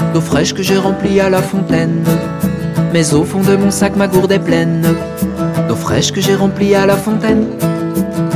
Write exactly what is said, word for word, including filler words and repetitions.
d'eau fraîche que j'ai remplie à la fontaine. Mais au fond de mon sac ma gourde est pleine d'eau fraîche que j'ai remplie à la fontaine.